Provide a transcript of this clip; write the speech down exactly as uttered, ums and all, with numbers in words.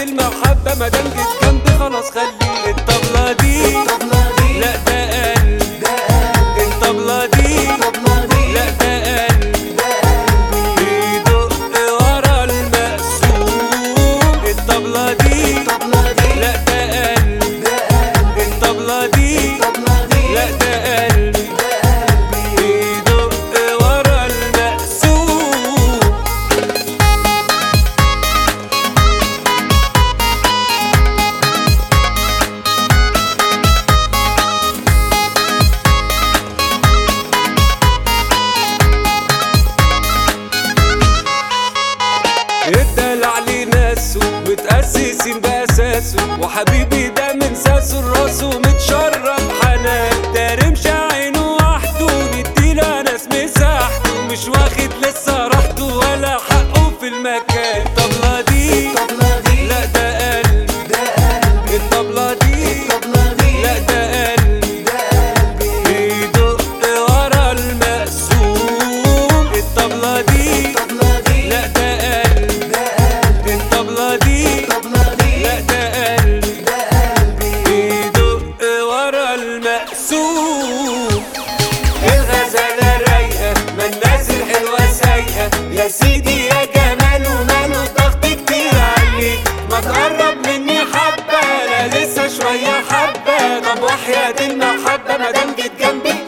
المحبة مادام جيت جنبي خلاص خلي الطبلة دي لا ده قلب الطبلة دي لا ده قلب بيدق ورا المقسوم الطبلة دي لا ده قلب الطبلة دي لا ده قلب بيدق ورا المقسوم. الدلع ليه ناسه متأسسين بأساسه وحبيبي ده من ساسه لراسه متشرب حنان ده رمش عينه وحده نديله ناس مساحته مش واخد لسه راحته ولا حقه في المكان. الطبلة دي لا ده قلب الطبلة دي لا ده قلب بيدق ورا المقسوم الطبلة دي لا ده قلب الطبلة دي لا ده قلب بيدق ورا المقسوم. الغزالة رايقة ما الناس الحلوة سايقة يا سيدي يا جمال وماله الضغط كتير عليك ما تقرب مني حبة أنا لسه شوية حبة طب وحياة المحبة مادام جيت جنبي